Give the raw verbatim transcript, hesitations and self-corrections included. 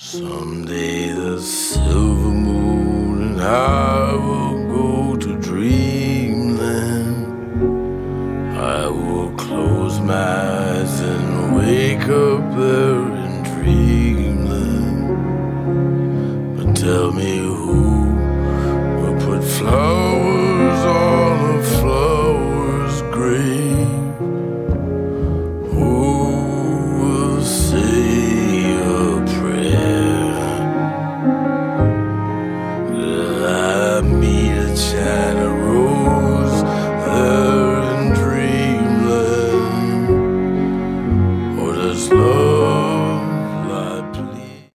Someday the silver moon and I will go to dreamland. I will close my eyes and wake up there in dreamland. But tell me who will put flowers on a flower's grave? Who will say meet a child